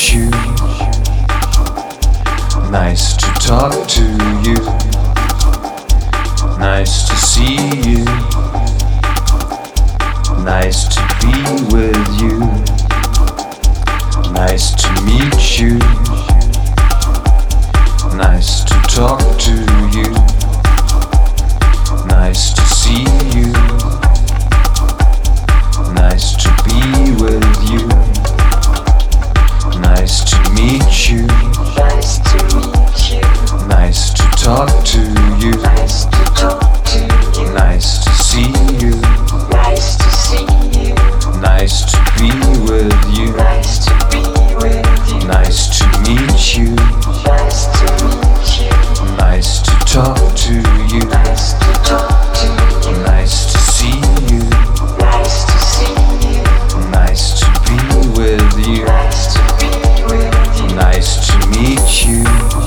meet you. Nice to talk to you. Nice to see you. Nice to be with you. Nice to meet you. Nice to talk to you. Nice to see you. Nice to be with you. Nice to meet you. Nice to meet you. Nice to talk to you. Nice to talk to you. Nice to see you. Nice to see you. Nice to be with you. Nice to be with you. Nice to meet you. Nice to meet you. Nice to talk to you. Nice to talk to you. Nice to see you. Nice to see you. Nice to be with you. Nice to be with you. Nice to meet you.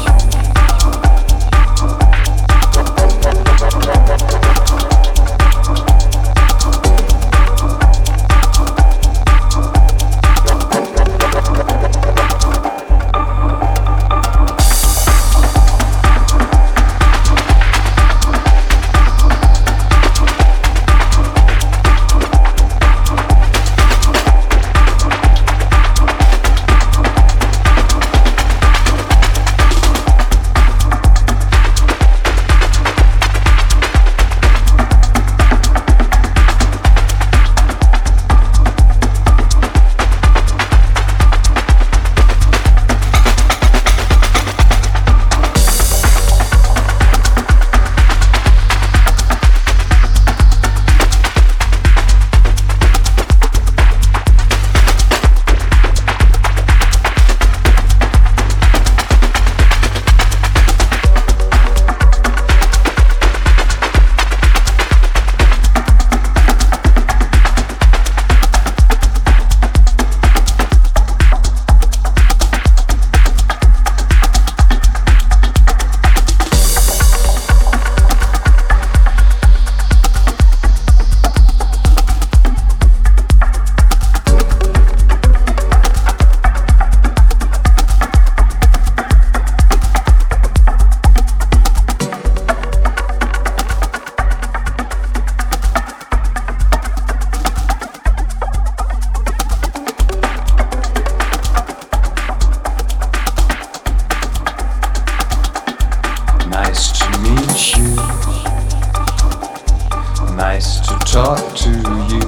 Nice to talk to you.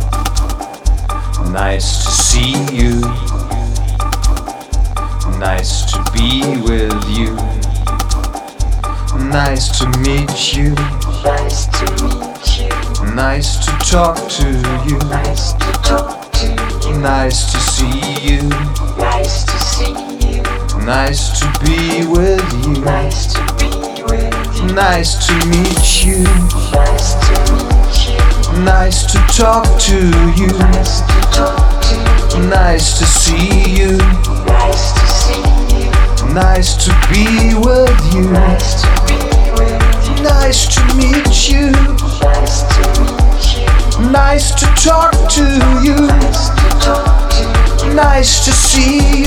Nice to see you. Nice to be with you. Nice to meet you. Nice to meet you. Nice to talk to you. Nice to talk to you. Nice to see you. Nice to see you. Nice to be with you. Nice to be with you. Nice to meet you. Nice to meet you. Nice to talk to you. Nice to talk to you. Nice to see you. Nice to see you. Nice to be with you. Nice to be with you. Nice to meet you. Nice to meet you. Nice to talk to you. Nice to talk to you. Nice to see